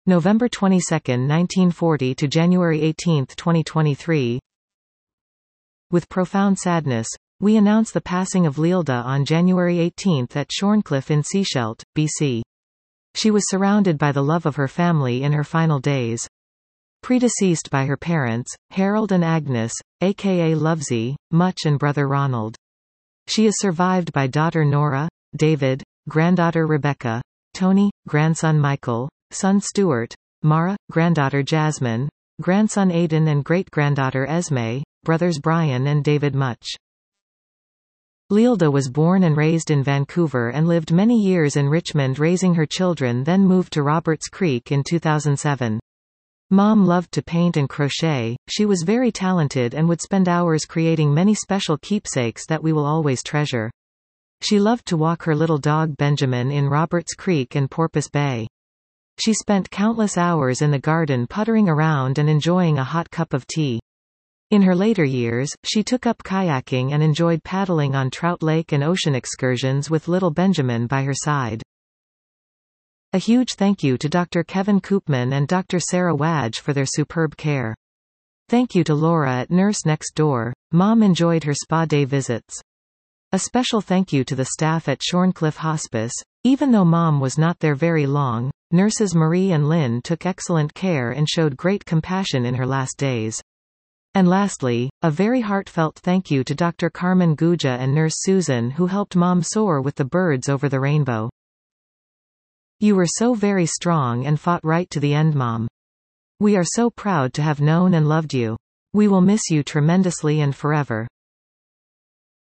November 22, 1940 to January 18, 2023. With profound sadness, we announce the passing of Leilda on January 18 at Shorncliffe in Seashelt, BC. She was surrounded by the love of her family in her final days. Predeceased by her parents, Harold and Agnes, aka Lovesy, Much and brother Ronald. She is survived by daughter Nora, David, granddaughter Rebecca, Tony, grandson Michael, son Stuart, Mara, granddaughter Jasmine, grandson Aidan and great-granddaughter Esme, brothers Brian and David Much. Leilda was born and raised in Vancouver and lived many years in Richmond raising her children, then moved to Roberts Creek in 2007. Mom loved to paint and crochet. She was very talented and would spend hours creating many special keepsakes that we will always treasure. She loved to walk her little dog Benjamin in Roberts Creek and Porpoise Bay. She spent countless hours in the garden puttering around and enjoying a hot cup of tea. In her later years, she took up kayaking and enjoyed paddling on trout lake and ocean excursions with little Benjamin by her side. A huge thank you to Dr. Kevin Koopman and Dr. Sarah Wadge for their superb care. Thank you to Laura at Nurse Next Door. Mom enjoyed her spa day visits. A special thank you to the staff at Shorncliffe Hospice. Even though Mom was not there very long, nurses Marie and Lynn took excellent care and showed great compassion in her last days. And lastly, a very heartfelt thank you to Dr. Carmen Guja and Nurse Susan who helped Mom soar with the birds over the rainbow. You were so very strong and fought right to the end, Mom. We are so proud to have known and loved you. We will miss you tremendously and forever.